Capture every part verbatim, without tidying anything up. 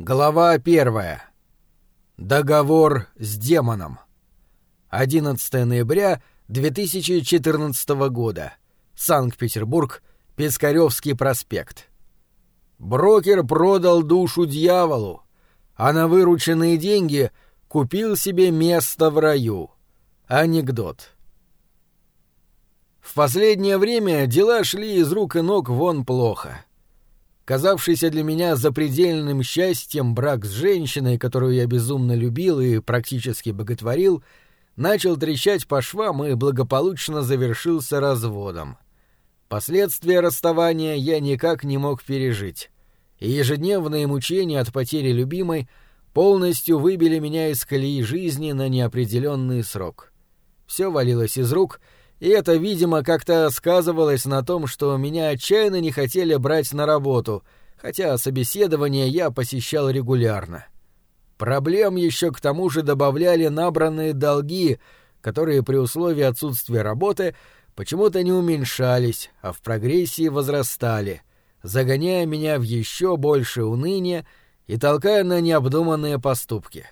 Глава первая. Договор с демоном. одиннадцатого ноября две тысячи четырнадцатого года. Санкт-Петербург. Пискарёвский проспект. Брокер продал душу дьяволу, а на вырученные деньги купил себе место в раю. Анекдот. В последнее время дела шли из рук и ног вон плохо. Казавшийся для меня запредельным счастьем брак с женщиной, которую я безумно любил и практически боготворил, начал трещать по швам и благополучно завершился разводом. Последствия расставания я никак не мог пережить, и ежедневные мучения от потери любимой полностью выбили меня из колеи жизни на неопределенный срок. Все валилось из рук, и это, видимо, как-то сказывалось на том, что меня отчаянно не хотели брать на работу, хотя собеседование я посещал регулярно. Проблем еще к тому же добавляли набранные долги, которые при условии отсутствия работы почему-то не уменьшались, а в прогрессии возрастали, загоняя меня в еще большее уныние и толкая на необдуманные поступки.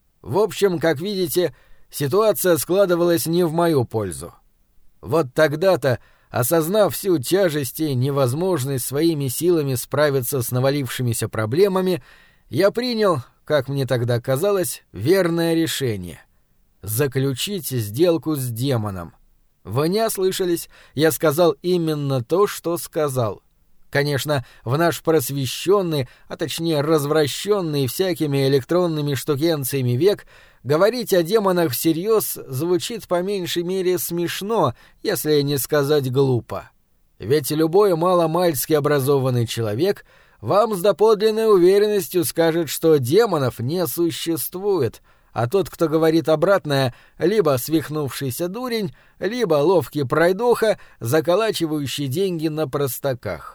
В общем, как видите, ситуация складывалась не в мою пользу. Вот тогда-то, осознав всю тяжесть и невозможность своими силами справиться с навалившимися проблемами, я принял, как мне тогда казалось, верное решение — заключить сделку с демоном. Вы не ослышались, я сказал именно то, что сказал. Конечно, в наш просвещенный, а точнее развращенный всякими электронными штукенциями век говорить о демонах всерьез звучит по меньшей мере смешно, если не сказать глупо. Ведь любой маломальски образованный человек вам с доподлинной уверенностью скажет, что демонов не существует, а тот, кто говорит обратное, либо свихнувшийся дурень, либо ловкий пройдоха, заколачивающий деньги на простаках.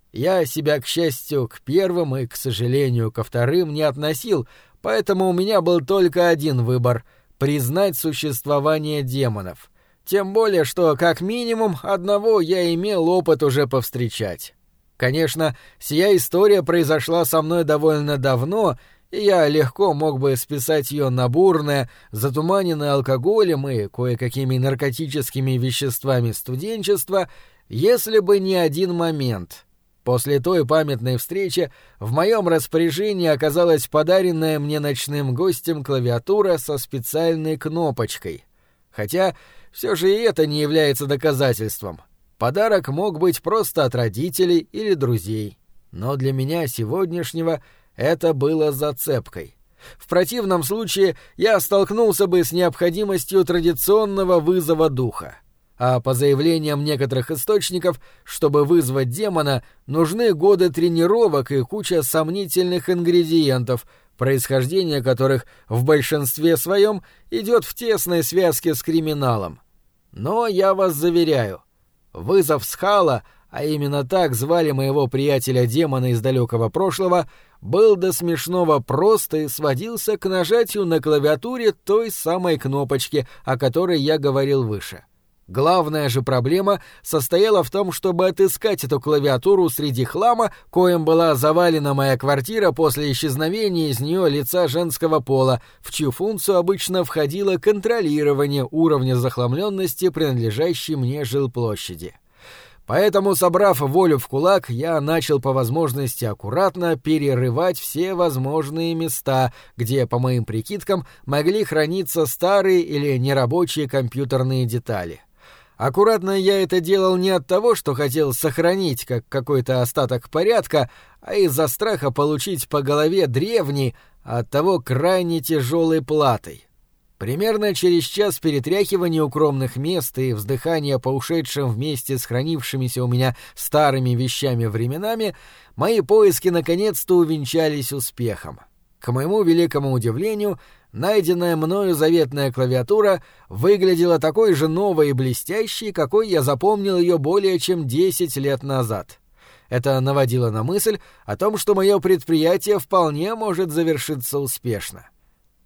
Я себя, к счастью, к первым и, к сожалению, ко вторым не относил, поэтому у меня был только один выбор — признать существование демонов. Тем более, что, как минимум, одного я имел опыт уже повстречать. Конечно, сия история произошла со мной довольно давно, и я легко мог бы списать ее на бурное, затуманенное алкоголем и кое-какими наркотическими веществами студенчество, если бы не один момент — после той памятной встречи в моем распоряжении оказалась подаренная мне ночным гостем клавиатура со специальной кнопочкой. Хотя все же и это не является доказательством. Подарок мог быть просто от родителей или друзей. Но для меня сегодняшнего это было зацепкой. В противном случае я столкнулся бы с необходимостью традиционного вызова духа. А по заявлениям некоторых источников, чтобы вызвать демона, нужны годы тренировок и куча сомнительных ингредиентов, происхождение которых в большинстве своем идет в тесной связке с криминалом. Но я вас заверяю, вызов Схала, а именно так звали моего приятеля-демона из далекого прошлого, был до смешного прост и сводился к нажатию на клавиатуре той самой кнопочки, о которой я говорил выше. Главная же проблема состояла в том, чтобы отыскать эту клавиатуру среди хлама, коим была завалена моя квартира после исчезновения из нее лица женского пола, в чью функцию обычно входило контролирование уровня захламленности, принадлежащей мне жилплощади. Поэтому, собрав волю в кулак, я начал по возможности аккуратно перерывать все возможные места, где, по моим прикидкам, могли храниться старые или нерабочие компьютерные детали. Аккуратно я это делал не от того, что хотел сохранить как какой-то остаток порядка, а из-за страха получить по голове древней, а оттого крайне тяжелой платой. Примерно через час перетряхивания укромных мест и вздыхания по ушедшим вместе с хранившимися у меня старыми вещами временами мои поиски наконец-то увенчались успехом. К моему великому удивлению, найденная мною заветная клавиатура выглядела такой же новой и блестящей, какой я запомнил ее более чем десять лет назад. Это наводило на мысль о том, что мое предприятие вполне может завершиться успешно.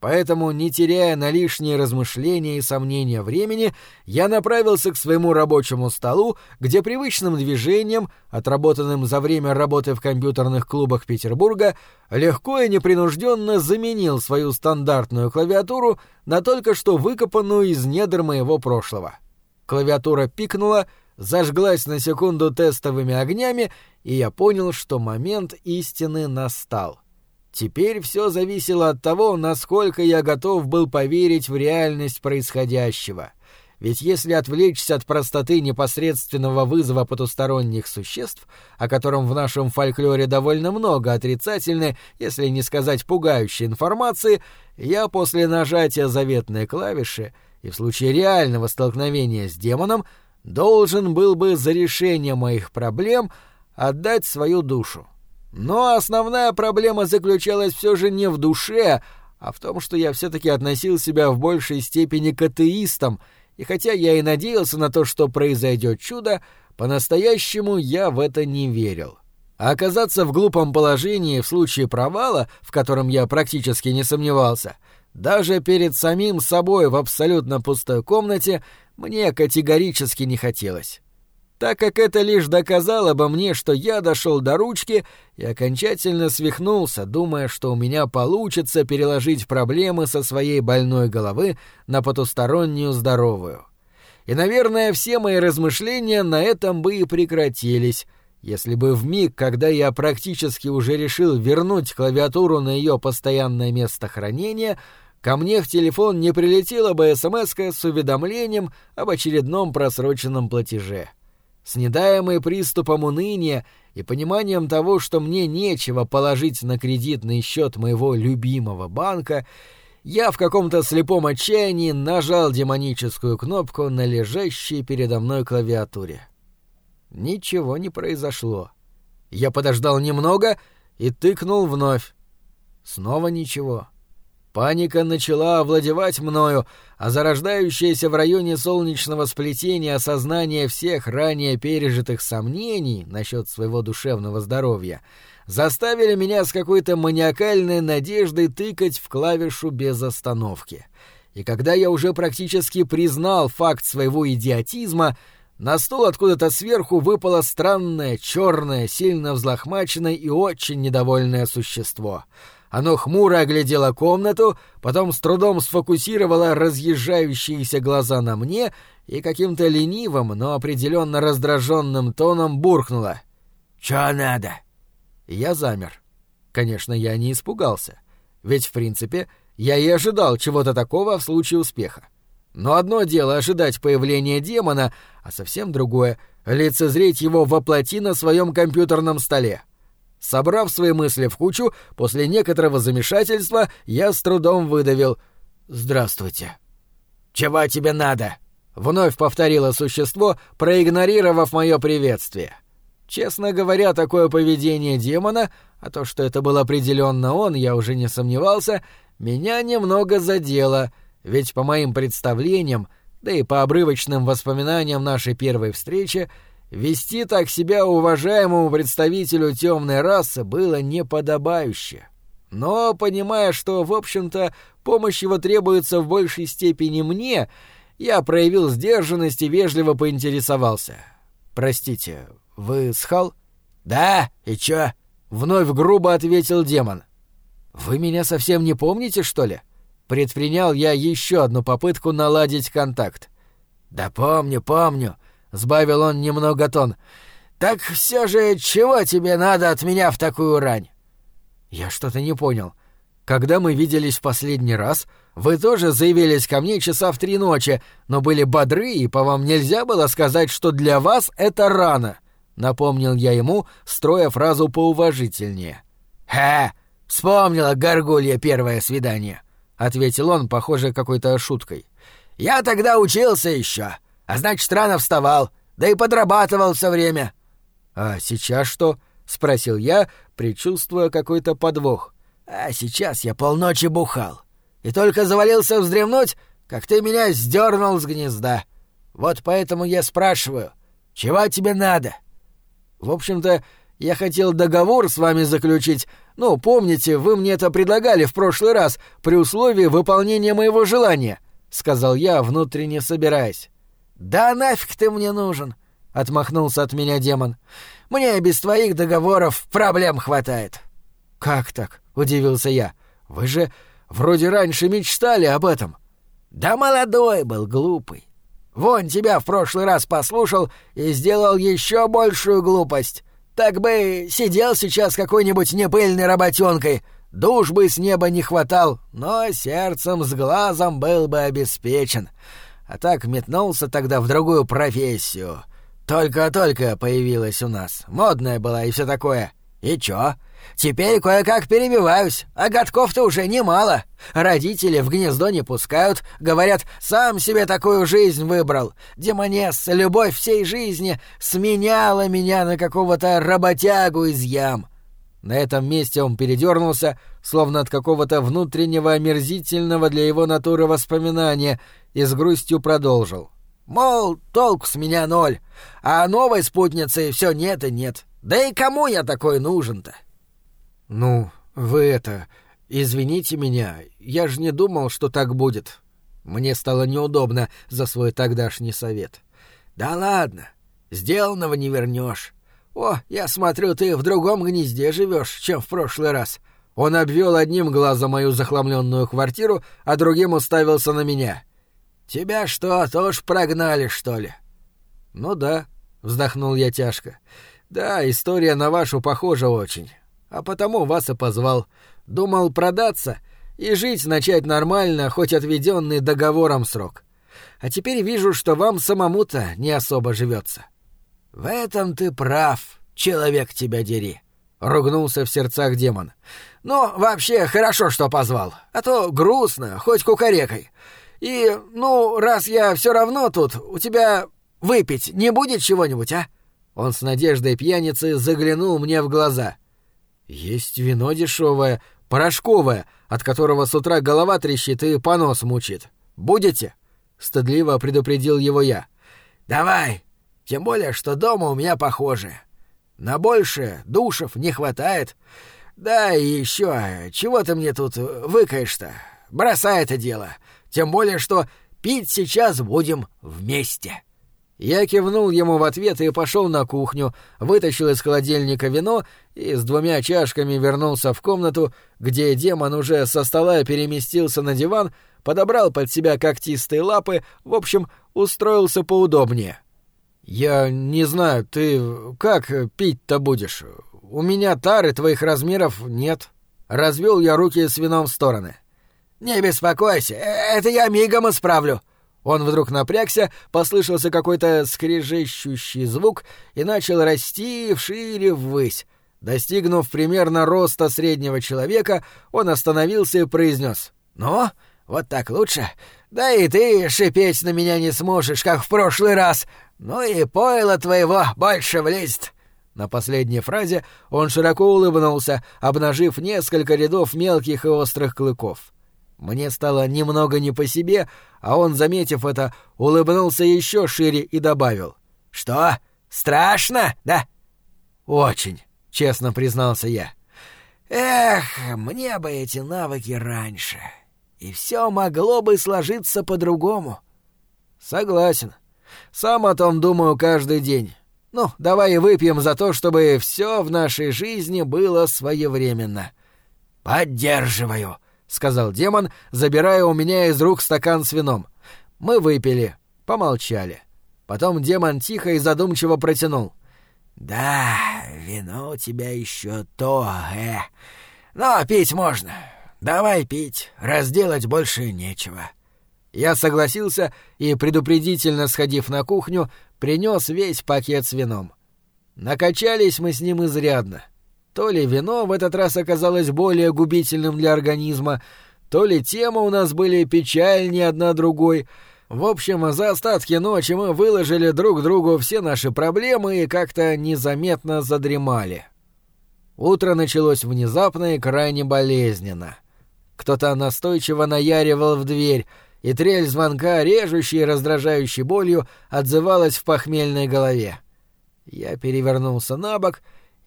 Поэтому, не теряя на лишние размышления и сомнения времени, я направился к своему рабочему столу, где привычным движением, отработанным за время работы в компьютерных клубах Петербурга, легко и непринужденно заменил свою стандартную клавиатуру на только что выкопанную из недр моего прошлого. Клавиатура пикнула, зажглась на секунду тестовыми огнями, и я понял, что момент истины настал. Теперь все зависело от того, насколько я готов был поверить в реальность происходящего. Ведь если отвлечься от простоты непосредственного вызова потусторонних существ, о котором в нашем фольклоре довольно много отрицательной, если не сказать пугающей информации, я после нажатия заветной клавиши и в случае реального столкновения с демоном должен был бы за решение моих проблем отдать свою душу. Но основная проблема заключалась все же не в душе, а в том, что я все-таки относил себя в большей степени к атеистам, и хотя я и надеялся на то, что произойдет чудо, по-настоящему я в это не верил. А оказаться в глупом положении в случае провала, в котором я практически не сомневался, даже перед самим собой в абсолютно пустой комнате, мне категорически не хотелось. Так как это лишь доказало бы мне, что я дошел до ручки и окончательно свихнулся, думая, что у меня получится переложить проблемы со своей больной головы на потустороннюю здоровую. И, наверное, все мои размышления на этом бы и прекратились, если бы в миг, когда я практически уже решил вернуть клавиатуру на ее постоянное место хранения, ко мне в телефон не прилетела бы эс-эм-эска с уведомлением об очередном просроченном платеже. Снедаемый приступом уныния и пониманием того, что мне нечего положить на кредитный счет моего любимого банка, я в каком-то слепом отчаянии нажал демоническую кнопку на лежащей передо мной клавиатуре. Ничего не произошло. Я подождал немного и тыкнул вновь. Снова ничего. Паника начала овладевать мною, а зарождающееся в районе солнечного сплетения осознание всех ранее пережитых сомнений насчет своего душевного здоровья заставили меня с какой-то маниакальной надеждой тыкать в клавишу без остановки. И когда я уже практически признал факт своего идиотизма, на стол откуда-то сверху выпало странное, черное, сильно взлохмаченное и очень недовольное существо. Оно хмуро оглядело комнату, потом с трудом сфокусировало разъезжающиеся глаза на мне и каким-то ленивым, но определенно раздраженным тоном буркнуло: «Чё надо?» Я замер. Конечно, я не испугался, ведь, в принципе, я и ожидал чего-то такого в случае успеха. Но одно дело ожидать появления демона, а совсем другое — лицезреть его воплоти на своем компьютерном столе. Собрав свои мысли в кучу, после некоторого замешательства я с трудом выдавил: «Здравствуйте». «Чего тебе надо?» — вновь повторило существо, проигнорировав мое приветствие. Честно говоря, такое поведение демона, а то, что это был определенно он, я уже не сомневался, меня немного задело, ведь по моим представлениям, да и по обрывочным воспоминаниям нашей первой встречи, вести так себя уважаемому представителю темной расы было неподобающе. Но, понимая, что, в общем-то, помощь его требуется в большей степени мне, я проявил сдержанность и вежливо поинтересовался: «Простите, вы Схал?» «Да, и чё?» — вновь грубо ответил демон. «Вы меня совсем не помните, что ли?» Предпринял я еще одну попытку наладить контакт. «Да помню, помню», — сбавил он немного тон. «Так все же чего тебе надо от меня в такую рань?» Я что-то не понял. Когда мы виделись в последний раз, вы тоже заявились ко мне часа в три ночи, но были бодры, и по вам нельзя было сказать, что для вас это рано. Напомнил я ему, строя фразу поуважительнее. «Ха! Вспомнила горгулья первое свидание», — ответил он, похоже, какой-то шуткой. «Я тогда учился еще, а значит, рано вставал, да и подрабатывал все время». «А сейчас что?» — спросил я, предчувствуя какой-то подвох. «А сейчас я полночи бухал, и только завалился вздремнуть, как ты меня сдернул с гнезда. Вот поэтому я спрашиваю, чего тебе надо?» «В общем-то, я хотел договор с вами заключить, Ну, помните, вы мне это предлагали в прошлый раз при условии выполнения моего желания», — сказал я, внутренне собираясь. «Да нафиг ты мне нужен», — отмахнулся от меня демон. «Мне без твоих договоров проблем хватает». «Как так?» — удивился я. «Вы же вроде раньше мечтали об этом». «Да молодой был, глупый. Вон тебя в прошлый раз послушал и сделал еще большую глупость. Так бы сидел сейчас какой-нибудь непыльной работенкой, душ бы с неба не хватал, но сердцем с глазом был бы обеспечен. А так метнулся тогда в другую профессию. Только-только появилась у нас, модная была и все такое. И чё? Теперь кое-как перебиваюсь, а годков-то уже немало. Родители в гнездо не пускают, говорят, сам себе такую жизнь выбрал. Демонесса, любовь всей жизни, сменяла меня на какого-то работягу из ям». На этом месте он передернулся, словно от какого-то внутреннего омерзительного для его натуры воспоминания, и с грустью продолжил. «Мол, толку с меня ноль, а новой спутницы все нет и нет. Да и кому я такой нужен-то?» «Ну, вы это... Извините меня, я же не думал, что так будет». Мне стало неудобно за свой тогдашний совет. «Да ладно, сделанного не вернешь. О, я смотрю, ты в другом гнезде живешь, чем в прошлый раз». Он обвел одним глазом мою захламленную квартиру, а другим уставился на меня. «Тебя что, тоже прогнали, что ли?» «Ну да», — вздохнул я тяжко. «Да, история на вашу похожа очень. А потому вас и позвал. Думал продаться и жить начать нормально, хоть отведенный договором срок. А теперь вижу, что вам самому-то не особо живется». «В этом ты прав, человек тебя дери», — ругнулся в сердцах демон. «Ну, вообще, хорошо, что позвал, а то грустно, хоть кукарекой. И, ну, раз я все равно тут, у тебя выпить не будет чего-нибудь, а?» Он с надеждой пьяницы заглянул мне в глаза. «Есть вино дешевое, порошковое, от которого с утра голова трещит и понос мучит. Будете?» — стыдливо предупредил его я. «Давай, тем более, что дома у меня похожее. На больше душев не хватает. Да и еще, чего ты мне тут выкаешь-то? Бросай это дело, тем более, что пить сейчас будем вместе». Я кивнул ему в ответ и пошел на кухню, вытащил из холодильника вино и с двумя чашками вернулся в комнату, где демон уже со стола переместился на диван, подобрал под себя когтистые лапы, в общем, устроился поудобнее. «Я не знаю, ты как пить-то будешь? У меня тары твоих размеров нет». Развел я руки с вином в стороны. «Не беспокойся, это я мигом исправлю». Он вдруг напрягся, послышался какой-то скрежещущий звук и начал расти вшире ввысь. Достигнув примерно роста среднего человека, он остановился и произнес: «Ну, вот так лучше. Да и ты шипеть на меня не сможешь, как в прошлый раз. Ну и пойло твоего больше влезет». На последней фразе он широко улыбнулся, обнажив несколько рядов мелких и острых клыков. Мне стало немного не по себе, а он, заметив это, улыбнулся еще шире и добавил: «Что, страшно, да?» «Очень», — честно признался я. «Эх, мне бы эти навыки раньше, и все могло бы сложиться по-другому». «Согласен. Сам о том думаю каждый день. Ну, давай и выпьем за то, чтобы все в нашей жизни было своевременно». «Поддерживаю», — сказал демон, забирая у меня из рук стакан с вином. Мы выпили, помолчали. Потом демон тихо и задумчиво протянул: «Да, вино у тебя еще то, э. Но пить можно. Давай пить, разделать больше нечего». Я согласился и, предупредительно сходив на кухню, принес весь пакет с вином. Накачались мы с ним изрядно. То ли вино в этот раз оказалось более губительным для организма, то ли темы у нас были печальнее одна другой. В общем, за остатки ночи мы выложили друг другу все наши проблемы и как-то незаметно задремали. Утро началось внезапно и крайне болезненно. Кто-то настойчиво наяривал в дверь, и трель звонка, режущей и раздражающей болью, отзывалась в похмельной голове. Я перевернулся на бок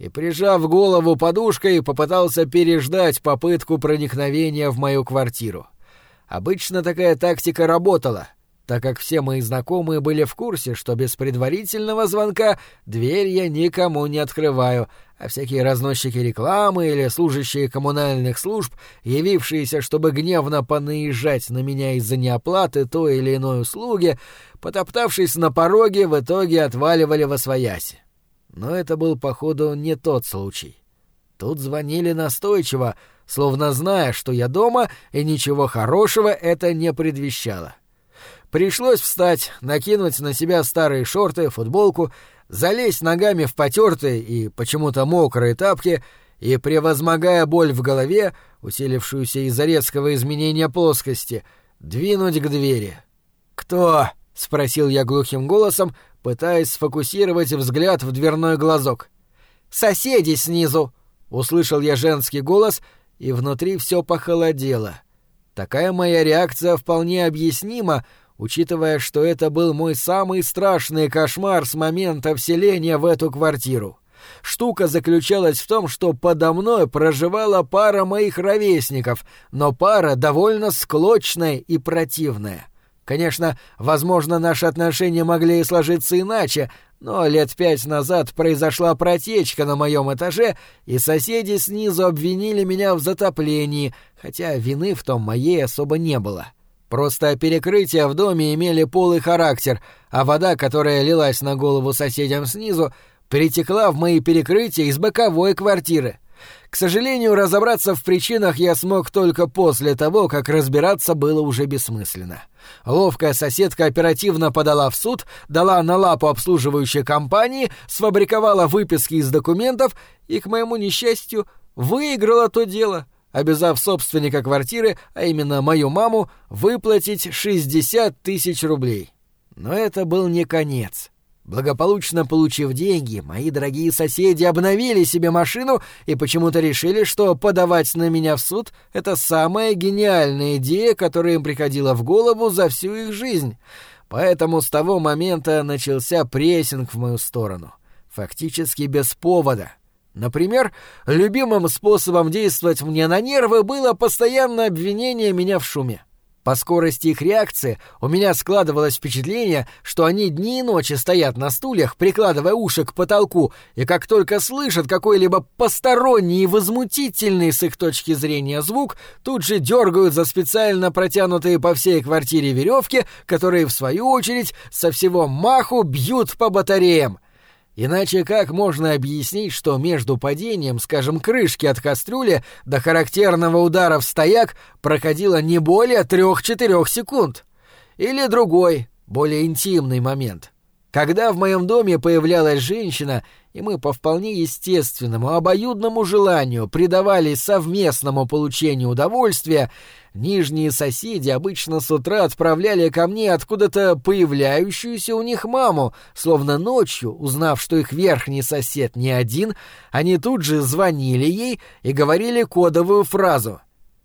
и, прижав голову подушкой, попытался переждать попытку проникновения в мою квартиру. Обычно такая тактика работала, так как все мои знакомые были в курсе, что без предварительного звонка дверь я никому не открываю, а всякие разносчики рекламы или служащие коммунальных служб, явившиеся, чтобы гневно понаезжать на меня из-за неоплаты той или иной услуги, потоптавшись на пороге, в итоге отваливали восвояси. Но это был, походу, не тот случай. Тут звонили настойчиво, словно зная, что я дома, и ничего хорошего это не предвещало. Пришлось встать, накинуть на себя старые шорты, футболку, залезть ногами в потертые и почему-то мокрые тапки и, превозмогая боль в голове, усилившуюся из-за резкого изменения плоскости, двинуть к двери. «Кто?» — спросил я глухим голосом, пытаясь сфокусировать взгляд в дверной глазок. «Соседи снизу!» — услышал я женский голос, и внутри все похолодело. Такая моя реакция вполне объяснима, учитывая, что это был мой самый страшный кошмар с момента вселения в эту квартиру. Штука заключалась в том, что подо мной проживала пара моих ровесников, но пара довольно склочная и противная. Конечно, возможно, наши отношения могли и сложиться иначе, но лет пять назад произошла протечка на моем этаже, и соседи снизу обвинили меня в затоплении, хотя вины в том моей особо не было. Просто перекрытия в доме имели полый характер, а вода, которая лилась на голову соседям снизу, перетекла в мои перекрытия из боковой квартиры. К сожалению, разобраться в причинах я смог только после того, как разбираться было уже бессмысленно. Ловкая соседка оперативно подала в суд, дала на лапу обслуживающей компании, сфабриковала выписки из документов и, к моему несчастью, выиграла то дело, обязав собственника квартиры, а именно мою маму, выплатить шестьдесят тысяч рублей. Но это был не конец. Благополучно получив деньги, мои дорогие соседи обновили себе машину и почему-то решили, что подавать на меня в суд — это самая гениальная идея, которая им приходила в голову за всю их жизнь. Поэтому с того момента начался прессинг в мою сторону. Фактически без повода. Например, любимым способом действовать мне на нервы было постоянное обвинение меня в шуме. По скорости их реакции у меня складывалось впечатление, что они дни и ночи стоят на стульях, прикладывая уши к потолку, и как только слышат какой-либо посторонний и возмутительный с их точки зрения звук, тут же дергают за специально протянутые по всей квартире веревки, которые, в свою очередь, со всего маху бьют по батареям. Иначе как можно объяснить, что между падением, скажем, крышки от кастрюли до характерного удара в стояк проходило не более трех-четырех секунд? Или другой, более интимный момент. Когда в моем доме появлялась женщина, и мы по вполне естественному, обоюдному желанию предавались совместному получению удовольствия, нижние соседи обычно с утра отправляли ко мне откуда-то появляющуюся у них маму, словно ночью, узнав, что их верхний сосед не один, они тут же звонили ей и говорили кодовую фразу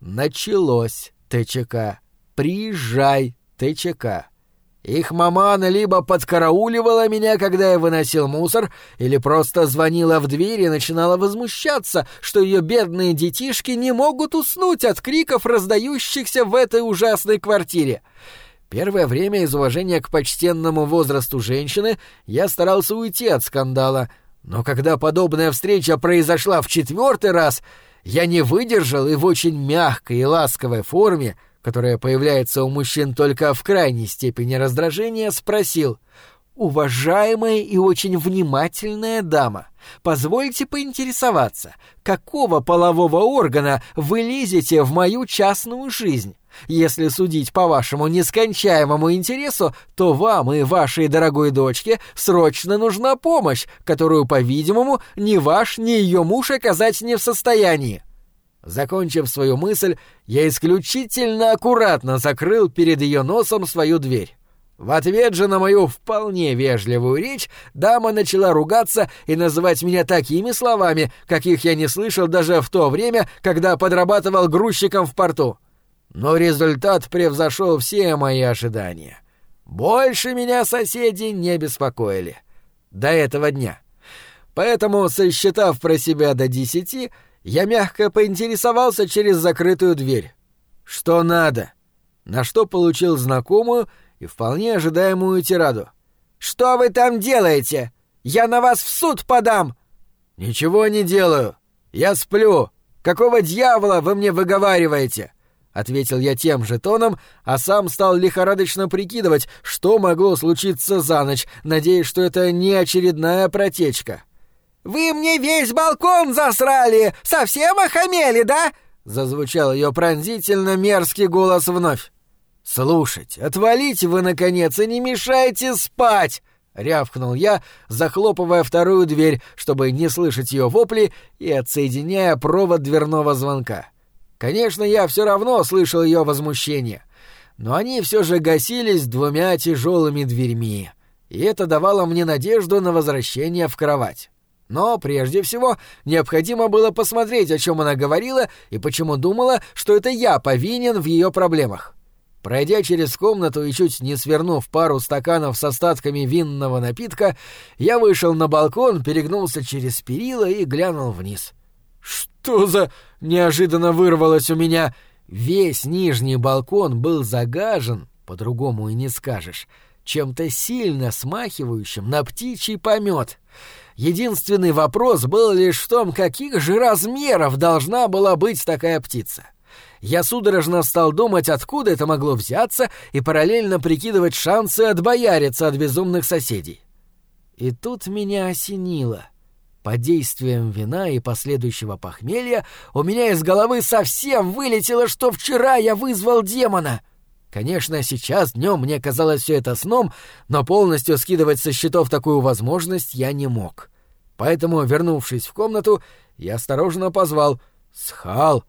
«Началось, ТЧК, приезжай, ТЧК». Их мамана либо подкарауливала меня, когда я выносил мусор, или просто звонила в дверь и начинала возмущаться, что ее бедные детишки не могут уснуть от криков, раздающихся в этой ужасной квартире. Первое время из уважения к почтенному возрасту женщины я старался уйти от скандала, но когда подобная встреча произошла в четвертый раз, я не выдержал и в очень мягкой и ласковой форме, которая появляется у мужчин только в крайней степени раздражения, спросил: «Уважаемая и очень внимательная дама, позвольте поинтересоваться, какого полового органа вы лезете в мою частную жизнь? Если судить по вашему нескончаемому интересу, то вам и вашей дорогой дочке срочно нужна помощь, которую, по-видимому, ни ваш, ни ее муж оказать не в состоянии». Закончив свою мысль, я исключительно аккуратно закрыл перед ее носом свою дверь. В ответ же на мою вполне вежливую речь дама начала ругаться и называть меня такими словами, каких я не слышал даже в то время, когда подрабатывал грузчиком в порту. Но результат превзошел все мои ожидания. Больше меня соседи не беспокоили. До этого дня. Поэтому, сосчитав про себя до десяти, я мягко поинтересовался через закрытую дверь. «Что надо?» На что получил знакомую и вполне ожидаемую тираду. «Что вы там делаете? Я на вас в суд подам!» «Ничего не делаю. Я сплю. Какого дьявола вы мне выговариваете?» — ответил я тем же тоном, а сам стал лихорадочно прикидывать, что могло случиться за ночь, надеясь, что это не очередная протечка. «Вы мне весь балкон засрали! Совсем охамели, да?» — зазвучал ее пронзительно мерзкий голос вновь. «Слушайте, отвалите вы, наконец, и не мешайте спать!» — рявкнул я, захлопывая вторую дверь, чтобы не слышать ее вопли и отсоединяя провод дверного звонка. Конечно, я все равно слышал ее возмущение, но они все же гасились двумя тяжелыми дверьми, и это давало мне надежду на возвращение в кровать. Но прежде всего необходимо было посмотреть, о чем она говорила и почему думала, что это я повинен в ее проблемах. Пройдя через комнату и чуть не свернув пару стаканов с остатками винного напитка, я вышел на балкон, перегнулся через перила и глянул вниз. «Что за...» — неожиданно вырвалось у меня. Весь нижний балкон был загажен, по-другому и не скажешь, чем-то сильно смахивающим на птичий помет. Единственный вопрос был лишь в том, каких же размеров должна была быть такая птица. Я судорожно стал думать, откуда это могло взяться, и параллельно прикидывать шансы отбояриться от безумных соседей. И тут меня осенило. Под действием вина и последующего похмелья у меня из головы совсем вылетело, что вчера я вызвал демона. Конечно, сейчас днем мне казалось все это сном, но полностью скидывать со счетов такую возможность я не мог. Поэтому, вернувшись в комнату, я осторожно позвал «Схал».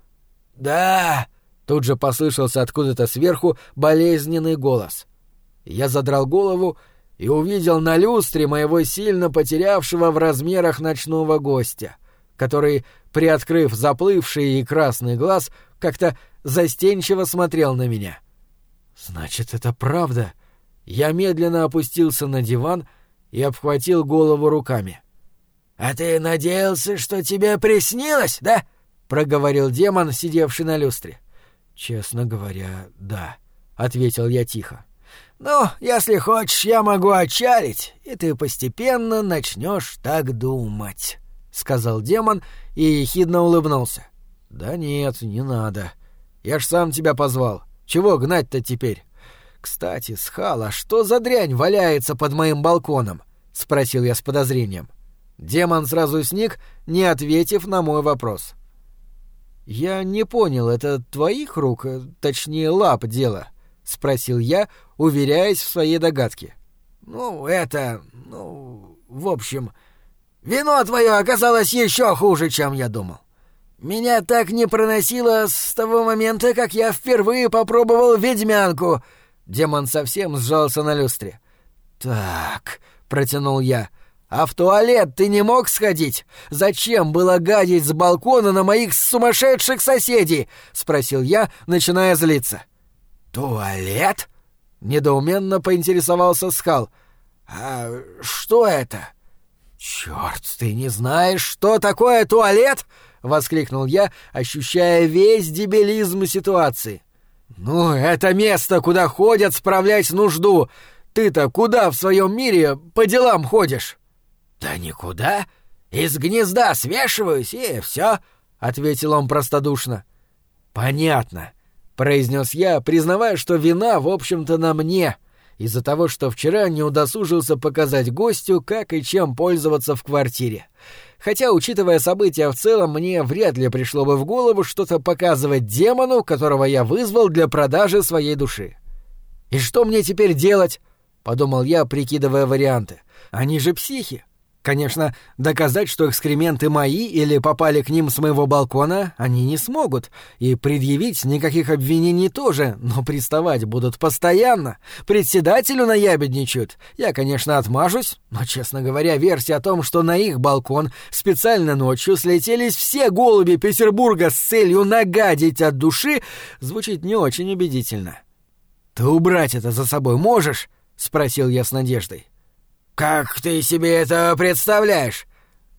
«Да!» — тут же послышался откуда-то сверху болезненный голос. Я задрал голову и увидел на люстре моего сильно потерявшего в размерах ночного гостя, который, приоткрыв заплывший и красный глаз, как-то застенчиво смотрел на меня. «Значит, это правда?» Я медленно опустился на диван и обхватил голову руками. «А ты надеялся, что тебе приснилось, да?» — проговорил демон, сидевший на люстре. «Честно говоря, да», — ответил я тихо. «Ну, если хочешь, я могу отчалить, и ты постепенно начнешь так думать», — сказал демон и ехидно улыбнулся. «Да нет, не надо. Я ж сам тебя позвал. Чего гнать-то теперь? Кстати, Схал, а что за дрянь валяется под моим балконом?» — спросил я с подозрением. Демон сразу сник, не ответив на мой вопрос. «Я не понял, это твоих рук, точнее лап дело?» — спросил я, уверяясь в своей догадке. «Ну, это... ну... в общем... вино твое оказалось еще хуже, чем я думал. Меня так не проносило с того момента, как я впервые попробовал ведьмянку». Демон совсем сжался на люстре. «Так...» — протянул я... «А в туалет ты не мог сходить? Зачем было гадить с балкона на моих сумасшедших соседей?» — спросил я, начиная злиться. «Туалет?» — недоуменно поинтересовался Схал. «А что это?» «Чёрт, ты не знаешь, что такое туалет?» — воскликнул я, ощущая весь дебилизм ситуации. «Ну, это место, куда ходят справлять нужду. Ты-то куда в своем мире по делам ходишь?» «Да никуда. Из гнезда свешиваюсь, и все», — ответил он простодушно. «Понятно», — произнес я, признавая, что вина, в общем-то, на мне, из-за того, что вчера не удосужился показать гостю, как и чем пользоваться в квартире. Хотя, учитывая события в целом, мне вряд ли пришло бы в голову что-то показывать демону, которого я вызвал для продажи своей души. «И что мне теперь делать?» — подумал я, прикидывая варианты. «Они же психи. Конечно, доказать, что экскременты мои или попали к ним с моего балкона, они не смогут, и предъявить никаких обвинений тоже, но приставать будут постоянно. Председателю наябедничают. Я, конечно, отмажусь, но, честно говоря, версия о том, что на их балкон специально ночью слетелись все голуби Петербурга с целью нагадить от души, звучит не очень убедительно. «Ты убрать это за собой можешь?» — спросил я с надеждой. «Как ты себе это представляешь?»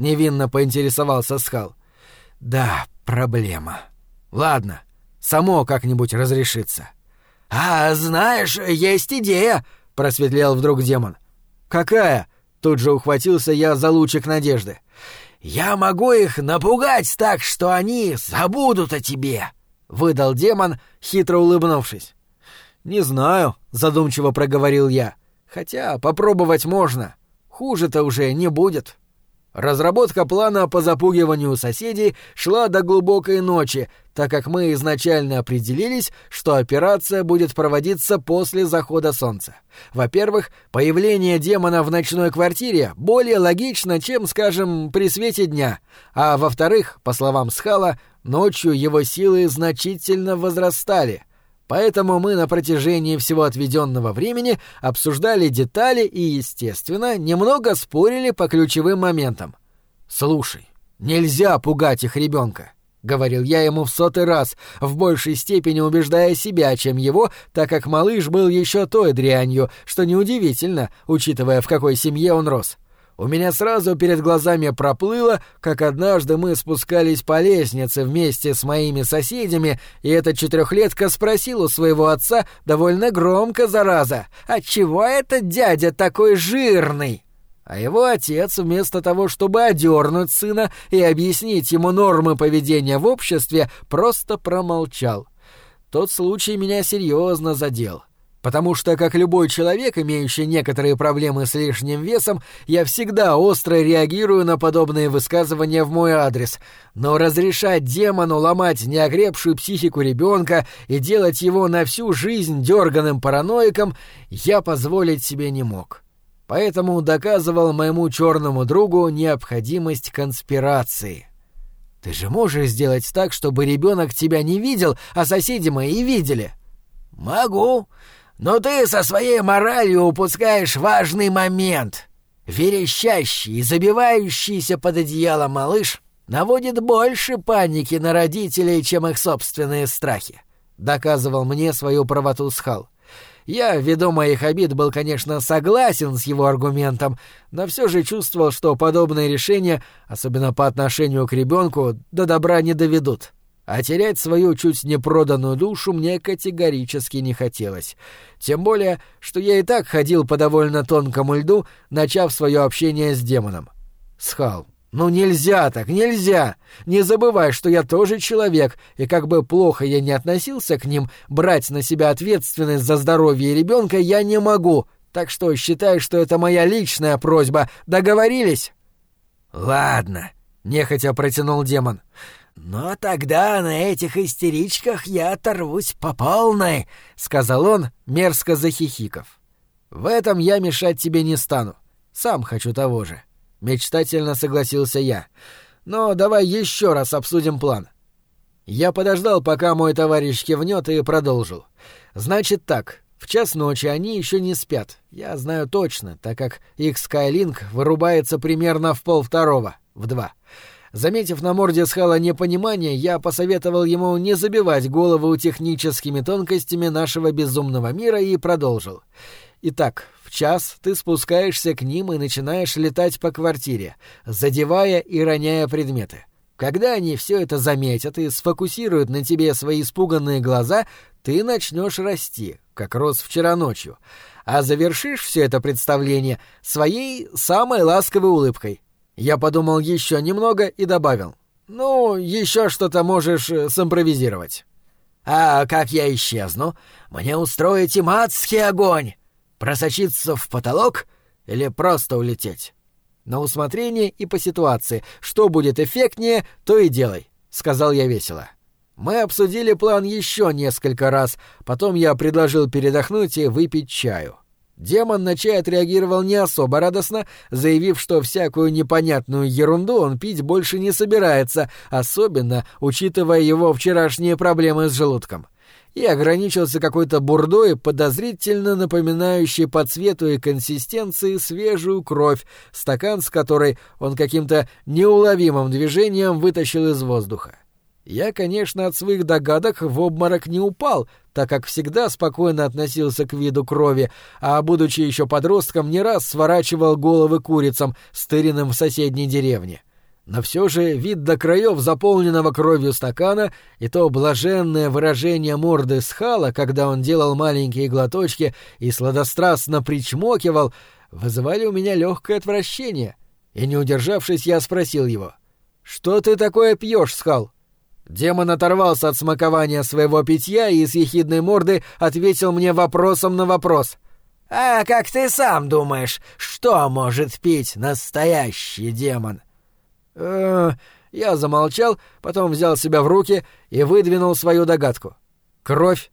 невинно поинтересовался Схал. «Да, проблема. Ладно, само как-нибудь разрешится». «А знаешь, есть идея», — просветлел вдруг демон. «Какая?» — тут же ухватился я за лучик надежды. «Я могу их напугать так, что они забудут о тебе», — выдал демон, хитро улыбнувшись. «Не знаю», — задумчиво проговорил я. «Хотя попробовать можно. Хуже-то уже не будет». Разработка плана по запугиванию соседей шла до глубокой ночи, так как мы изначально определились, что операция будет проводиться после захода солнца. Во-первых, появление демона в ночной квартире более логично, чем, скажем, при свете дня, а во-вторых, по словам Схала, ночью его силы значительно возрастали. Поэтому мы на протяжении всего отведенного времени обсуждали детали и, естественно, немного спорили по ключевым моментам. «Слушай, нельзя пугать их ребенка», — говорил я ему в сотый раз, в большей степени убеждая себя, чем его, так как малыш был еще той дрянью, что неудивительно, учитывая, в какой семье он рос. У меня сразу перед глазами проплыло, как однажды мы спускались по лестнице вместе с моими соседями, и этот четырехлетка спросил у своего отца довольно громко, зараза, «Отчего этот дядя такой жирный?» А его отец, вместо того, чтобы одернуть сына и объяснить ему нормы поведения в обществе, просто промолчал. Тот случай меня серьезно задел. Потому что, как любой человек, имеющий некоторые проблемы с лишним весом, я всегда остро реагирую на подобные высказывания в мой адрес. Но разрешать демону ломать неокрепшую психику ребенка и делать его на всю жизнь дерганым параноиком я позволить себе не мог. Поэтому доказывал моему черному другу необходимость конспирации. «Ты же можешь сделать так, чтобы ребенок тебя не видел, а соседи мои видели?» «Могу. Но ты со своей моралью упускаешь важный момент. Верещащий и забивающийся под одеяло малыш наводит больше паники на родителей, чем их собственные страхи», — доказывал мне свою правоту Схал. Я, ввиду моих обид, был, конечно, согласен с его аргументом, но все же чувствовал, что подобные решения, особенно по отношению к ребенку, до добра не доведут. А терять свою чуть не проданную душу мне категорически не хотелось. Тем более, что я и так ходил по довольно тонкому льду, начав свое общение с демоном. «Схал, ну нельзя так, нельзя! Не забывай, что я тоже человек, и как бы плохо я ни относился к ним, брать на себя ответственность за здоровье ребенка я не могу, так что считай, что это моя личная просьба. Договорились?» «Ладно», — нехотя протянул демон. «Но тогда на этих истеричках я оторвусь по полной», — сказал он, мерзко захихиков. «В этом я мешать тебе не стану. Сам хочу того же», — мечтательно согласился я. «Но давай еще раз обсудим план». Я подождал, пока мой товарищ кивнет, и продолжил. «Значит так, в час ночи они еще не спят. Я знаю точно, так как их Скайлинк вырубается примерно в полвторого, в два». Заметив на морде Схала непонимание, я посоветовал ему не забивать голову техническими тонкостями нашего безумного мира и продолжил. «Итак, в час ты спускаешься к ним и начинаешь летать по квартире, задевая и роняя предметы. Когда они все это заметят и сфокусируют на тебе свои испуганные глаза, ты начнешь расти, как рос вчера ночью, а завершишь все это представление своей самой ласковой улыбкой». Я подумал еще немного и добавил. «Ну, еще что-то можешь симпровизировать». «А как я исчезну? Мне устроить им адский огонь? Просочиться в потолок или просто улететь?» «На усмотрение и по ситуации. Что будет эффектнее, то и делай», — сказал я весело. Мы обсудили план еще несколько раз, потом я предложил передохнуть и выпить чаю. Демон на чай отреагировал не особо радостно, заявив, что всякую непонятную ерунду он пить больше не собирается, особенно учитывая его вчерашние проблемы с желудком. И ограничился какой-то бурдой, подозрительно напоминающей по цвету и консистенции свежую кровь, стакан с которой он каким-то неуловимым движением вытащил из воздуха. Я, конечно, от своих догадок в обморок не упал, так как всегда спокойно относился к виду крови, а, будучи еще подростком, не раз сворачивал головы курицам, стыренным в соседней деревне. Но все же вид до краев заполненного кровью стакана и то блаженное выражение морды Схала, когда он делал маленькие глоточки и сладострастно причмокивал, вызывали у меня легкое отвращение. И, не удержавшись, я спросил его: «Что ты такое пьешь, Схал?» Демон оторвался от смакования своего питья и с ехидной морды ответил мне вопросом на вопрос. «А как ты сам думаешь, что может пить настоящий демон?» «Э-э...» Я замолчал, потом взял себя в руки и выдвинул свою догадку. «Кровь».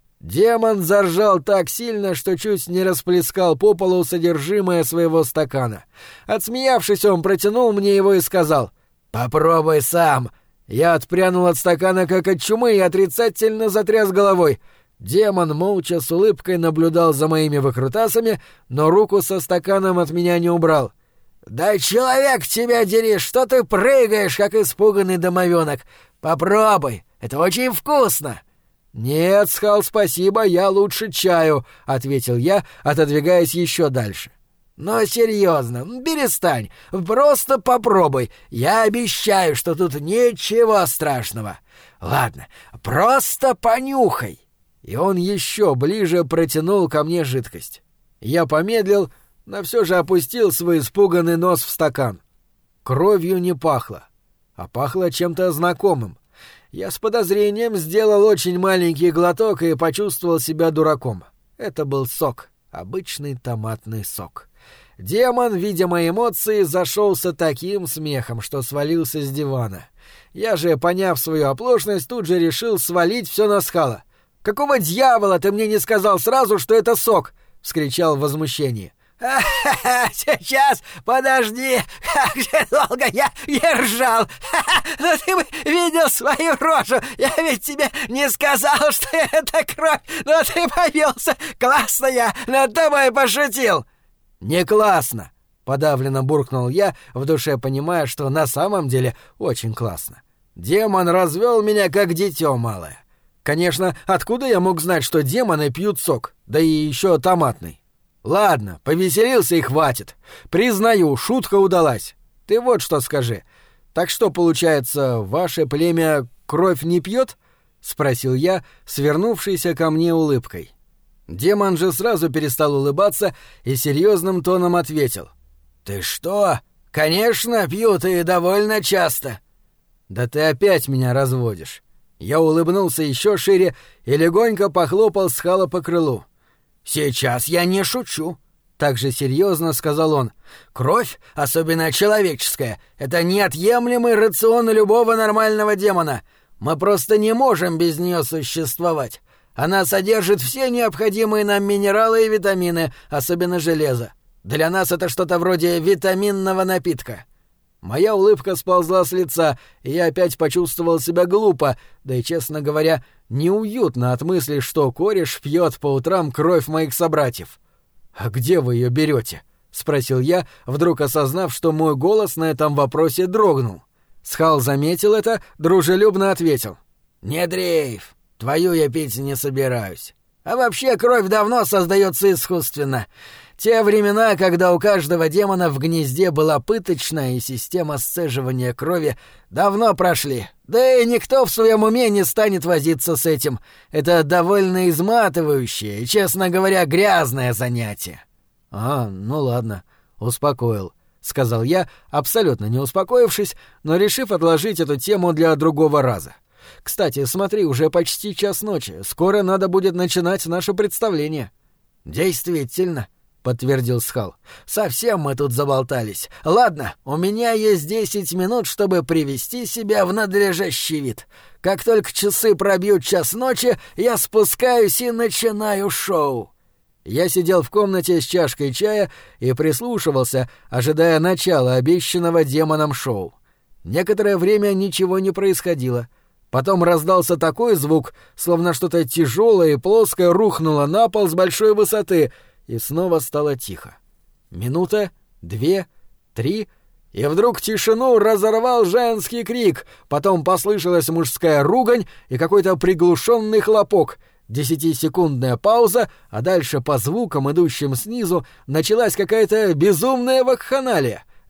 Демон заржал так сильно, что чуть не расплескал по полу содержимое своего стакана. Отсмеявшись, он протянул мне его и сказал: «Попробуй сам». Я отпрянул от стакана как от чумы и отрицательно затряс головой. Демон молча с улыбкой наблюдал за моими выкрутасами, но руку со стаканом от меня не убрал. «Да человек тебя дери, что ты прыгаешь, как испуганный домовенок? Попробуй, это очень вкусно!» «Нет, Схал, спасибо, я лучше чаю», — ответил я, отодвигаясь еще дальше. «Но серьезно, перестань, просто попробуй, я обещаю, что тут ничего страшного. Ладно, просто понюхай». И он еще ближе протянул ко мне жидкость. Я помедлил, но все же опустил свой испуганный нос в стакан. Кровью не пахло, а пахло чем-то знакомым. Я с подозрением сделал очень маленький глоток и почувствовал себя дураком. Это был сок, обычный томатный сок. Демон, видя мои эмоции, зашелся таким смехом, что свалился с дивана. Я же, поняв свою оплошность, тут же решил свалить все на Схала. «Какого дьявола ты мне не сказал сразу, что это сок?» — вскричал в возмущении. «Ха-ха-ха! Сейчас, подожди! Как же долго я держал! Ха-ха! Ну ты бы видел свою рожу! Я ведь тебе не сказал, что это кровь! Но ты побился! Классно я над тобой пошутил!» «Не классно!» — подавленно буркнул я, в душе понимая, что на самом деле очень классно. Демон развел меня как дитё малое. Конечно, откуда я мог знать, что демоны пьют сок, да и еще томатный? Ладно, повеселился и хватит. Признаю, шутка удалась. Ты вот что скажи. Так что, получается, ваше племя кровь не пьет? Спросил я, свернувшийся ко мне улыбкой. Демон же сразу перестал улыбаться и серьезным тоном ответил: «Ты что? Конечно, пьют и довольно часто». «Да ты опять меня разводишь». Я улыбнулся еще шире и легонько похлопал Схала по крылу. «Сейчас я не шучу», — так же серьезно сказал он. «Кровь, особенно человеческая, это неотъемлемый рацион любого нормального демона. Мы просто не можем без нее существовать. Она содержит все необходимые нам минералы и витамины, особенно железо. Для нас это что-то вроде витаминного напитка». Моя улыбка сползла с лица, и я опять почувствовал себя глупо, да и, честно говоря, неуютно от мысли, что кореш пьет по утрам кровь моих собратьев. «А где вы ее берете?» — спросил я, вдруг осознав, что мой голос на этом вопросе дрогнул. Схал заметил это, дружелюбно ответил: «Не дрейф, твою я пить не собираюсь. А вообще кровь давно создается искусственно. Те времена, когда у каждого демона в гнезде была пыточная и система сцеживания крови, давно прошли. Да и никто в своем уме не станет возиться с этим. Это довольно изматывающее и, честно говоря, грязное занятие». «А, ну ладно, успокоил», — сказал я, абсолютно не успокоившись, но решив отложить эту тему для другого раза. «Кстати, смотри, уже почти час ночи. Скоро надо будет начинать наше представление». «Действительно», — подтвердил Схал. «Совсем мы тут заболтались. Ладно, у меня есть десять минут, чтобы привести себя в надлежащий вид. Как только часы пробьют час ночи, я спускаюсь и начинаю шоу». Я сидел в комнате с чашкой чая и прислушивался, ожидая начала обещанного демоном шоу. Некоторое время ничего не происходило. Потом раздался такой звук, словно что-то тяжелое и плоское рухнуло на пол с большой высоты, и снова стало тихо. Минута, две, три, и вдруг тишину разорвал женский крик, потом послышалась мужская ругань и какой-то приглушенный хлопок, десятисекундная пауза, а дальше по звукам, идущим снизу, началась какая-то безумная вакханалия.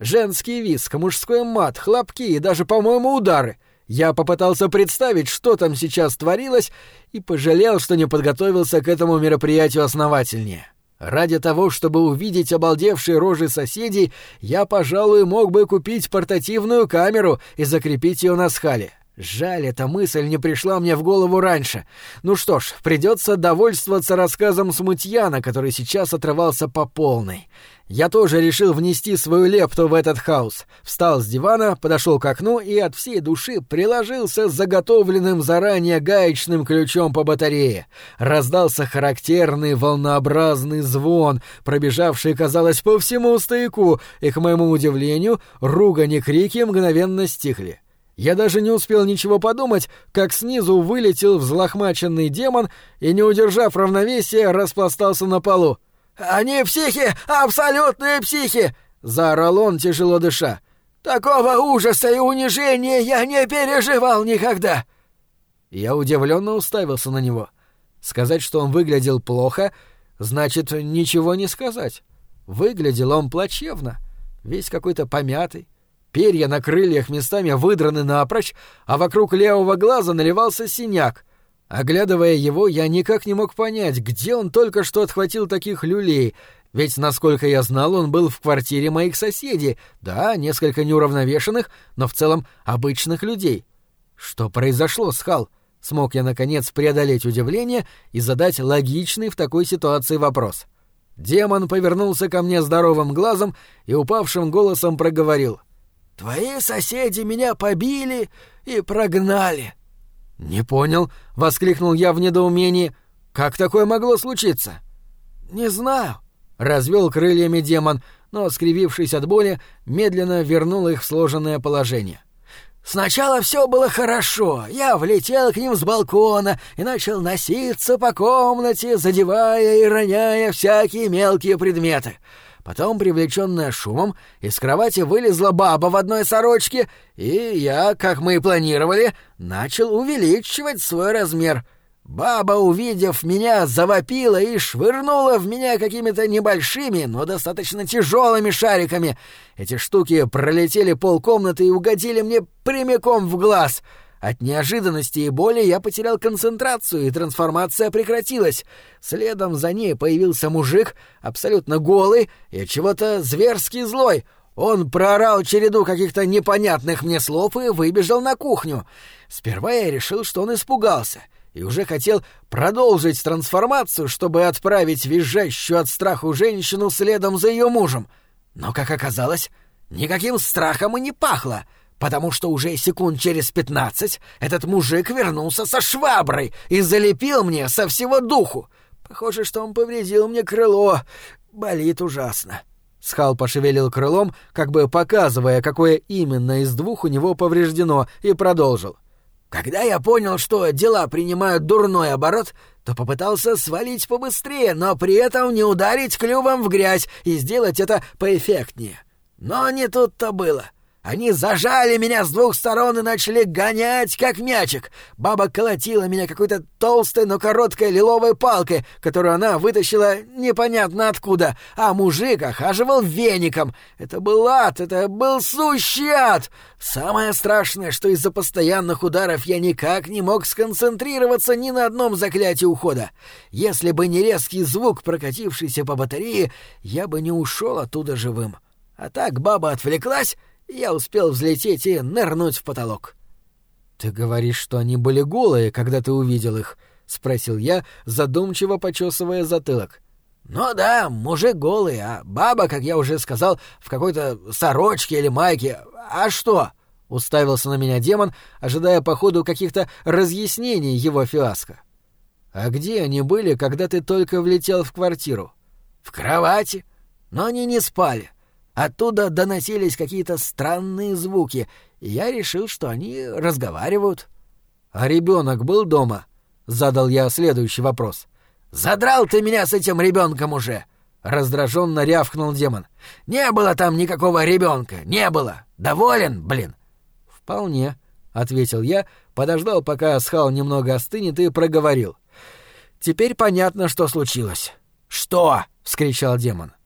Женский визг, мужской мат, хлопки и даже, по-моему, удары. Я попытался представить, что там сейчас творилось, и пожалел, что не подготовился к этому мероприятию основательнее. Ради того, чтобы увидеть обалдевшие рожи соседей, я, пожалуй, мог бы купить портативную камеру и закрепить ее на скале. Жаль, эта мысль не пришла мне в голову раньше. Ну что ж, придется довольствоваться рассказом смутьяна, который сейчас отрывался по полной. Я тоже решил внести свою лепту в этот хаос. Встал с дивана, подошел к окну и от всей души приложился заготовленным заранее гаечным ключом по батарее. Раздался характерный волнообразный звон, пробежавший, казалось, по всему стояку, и, к моему удивлению, ругань и крики мгновенно стихли. Я даже не успел ничего подумать, как снизу вылетел взлохмаченный демон и, не удержав равновесия, распластался на полу. «Они психи! Абсолютные психи!» — заорал он, тяжело дыша. «Такого ужаса и унижения я не переживал никогда!» Я удивленно уставился на него. Сказать, что он выглядел плохо, значит ничего не сказать. Выглядел он плачевно, весь какой-то помятый. Перья на крыльях местами выдраны напрочь, а вокруг левого глаза наливался синяк. Оглядывая его, я никак не мог понять, где он только что отхватил таких люлей, ведь, насколько я знал, он был в квартире моих соседей, да, несколько неуравновешенных, но в целом обычных людей. Что произошло, Схал? Смог я, наконец, преодолеть удивление и задать логичный в такой ситуации вопрос. Демон повернулся ко мне здоровым глазом и упавшим голосом проговорил: «Твои соседи меня побили и прогнали». «Не понял», — воскликнул я в недоумении. «Как такое могло случиться?» «Не знаю», — развел крыльями демон, но, скривившись от боли, медленно вернул их в сложенное положение. «Сначала все было хорошо. Я влетел к ним с балкона и начал носиться по комнате, задевая и роняя всякие мелкие предметы. Потом, привлеченная шумом, из кровати вылезла баба в одной сорочке, и я, как мы и планировали, начал увеличивать свой размер. Баба, увидев меня, завопила и швырнула в меня какими-то небольшими, но достаточно тяжелыми шариками. Эти штуки пролетели полкомнаты и угодили мне прямиком в глаз. От неожиданности и боли я потерял концентрацию, и трансформация прекратилась. Следом за ней появился мужик, абсолютно голый и чего-то зверски злой. Он проорал череду каких-то непонятных мне слов и выбежал на кухню. Сперва я решил, что он испугался, и уже хотел продолжить трансформацию, чтобы отправить визжащую от страху женщину следом за ее мужем. Но, как оказалось, никаким страхом и не пахло, потому что уже секунд через пятнадцать этот мужик вернулся со шваброй и залепил мне со всего духу. Похоже, что он повредил мне крыло. Болит ужасно. Схал пошевелил крылом, как бы показывая, какое именно из двух у него повреждено, и продолжил. Когда я понял, что дела принимают дурной оборот, то попытался свалить побыстрее, но при этом не ударить клювом в грязь и сделать это поэффектнее. Но не тут-то было. Они зажали меня с двух сторон и начали гонять, как мячик. Баба колотила меня какой-то толстой, но короткой лиловой палкой, которую она вытащила непонятно откуда, а мужик охаживал веником. Это был ад, это был сущий ад. Самое страшное, что из-за постоянных ударов я никак не мог сконцентрироваться ни на одном заклятии ухода. Если бы не резкий звук, прокатившийся по батарее, я бы не ушел оттуда живым. А так баба отвлеклась, я успел взлететь и нырнуть в потолок. «Ты говоришь, что они были голые, когда ты увидел их?» — спросил я, задумчиво почесывая затылок. «Ну да, мужик голый, а баба, как я уже сказал, в какой-то сорочке или майке. А что?» — уставился на меня демон, ожидая по ходу каких-то разъяснений его фиаско. «А где они были, когда ты только влетел в квартиру?» «В кровати. Но они не спали. Оттуда доносились какие-то странные звуки, и я решил, что они разговаривают». «А ребенок был дома?» — задал я следующий вопрос. «Задрал ты меня с этим ребенком уже!» — раздраженно рявкнул демон. «Не было там никакого ребенка, не было! Доволен, блин!» «Вполне», — ответил я, подождал, пока Схал немного остынет, и проговорил. «Теперь понятно, что случилось». «Что?» — вскричал демон.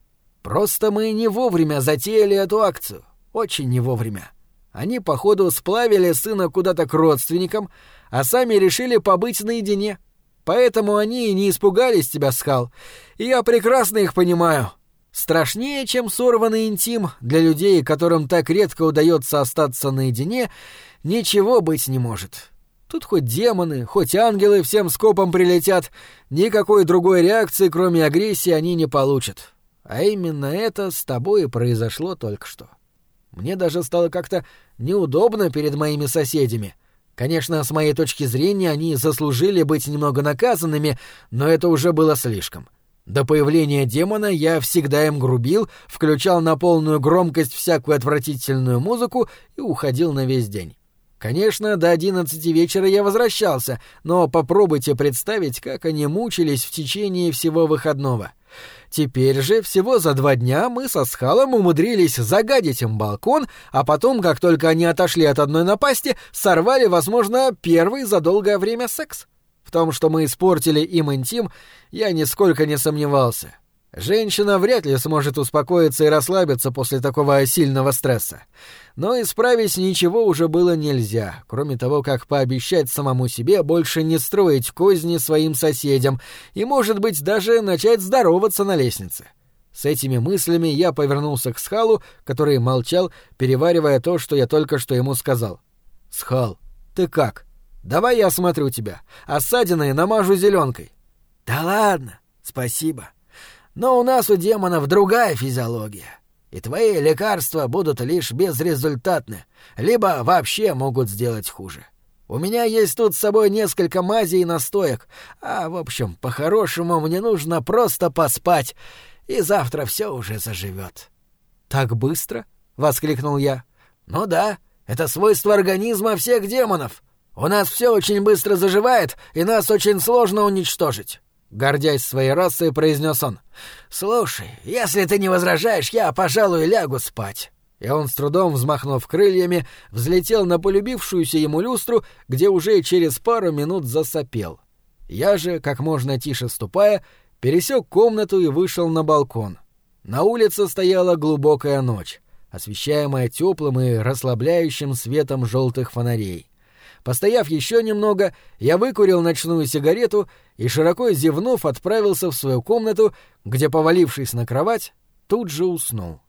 Просто мы не вовремя затеяли эту акцию. Очень не вовремя. Они, походу, сплавили сына куда-то к родственникам, а сами решили побыть наедине. Поэтому они и не испугались тебя, Схал. И я прекрасно их понимаю. Страшнее, чем сорванный интим, для людей, которым так редко удается остаться наедине, ничего быть не может. Тут хоть демоны, хоть ангелы всем скопом прилетят, никакой другой реакции, кроме агрессии, они не получат. А именно это с тобой и произошло только что. Мне даже стало как-то неудобно перед моими соседями. Конечно, с моей точки зрения, они заслужили быть немного наказанными, но это уже было слишком. До появления демона я всегда им грубил, включал на полную громкость всякую отвратительную музыку и уходил на весь день. Конечно, до одиннадцати вечера я возвращался, но попробуйте представить, как они мучились в течение всего выходного. Теперь же всего за два дня мы со Схалом умудрились загадить им балкон, а потом, как только они отошли от одной напасти, сорвали, возможно, первый за долгое время секс. В том, что мы испортили им интим, я нисколько не сомневался. Женщина вряд ли сможет успокоиться и расслабиться после такого сильного стресса. Но исправить ничего уже было нельзя, кроме того, как пообещать самому себе больше не строить козни своим соседям и, может быть, даже начать здороваться на лестнице. С этими мыслями я повернулся к Схалу, который молчал, переваривая то, что я только что ему сказал. «Схал, ты как? Давай я осмотрю тебя, а ссадины намажу зеленкой». «Да ладно, спасибо. Но у нас у демонов другая физиология, и твои лекарства будут лишь безрезультатны, либо вообще могут сделать хуже. У меня есть тут с собой несколько мазей и настоек, а, в общем, по-хорошему мне нужно просто поспать, и завтра все уже заживет». «Так быстро?» — воскликнул я. «Ну да, это свойство организма всех демонов. У нас все очень быстро заживает, и нас очень сложно уничтожить». Гордясь своей расой, произнес он. «Слушай, если ты не возражаешь, я, пожалуй, лягу спать». И он, с трудом взмахнув крыльями, взлетел на полюбившуюся ему люстру, где уже через пару минут засопел. Я же, как можно тише ступая, пересек комнату и вышел на балкон. На улице стояла глубокая ночь, освещаемая теплым и расслабляющим светом желтых фонарей. Постояв еще немного, я выкурил ночную сигарету и, широко зевнув, отправился в свою комнату, где, повалившись на кровать, тут же уснул.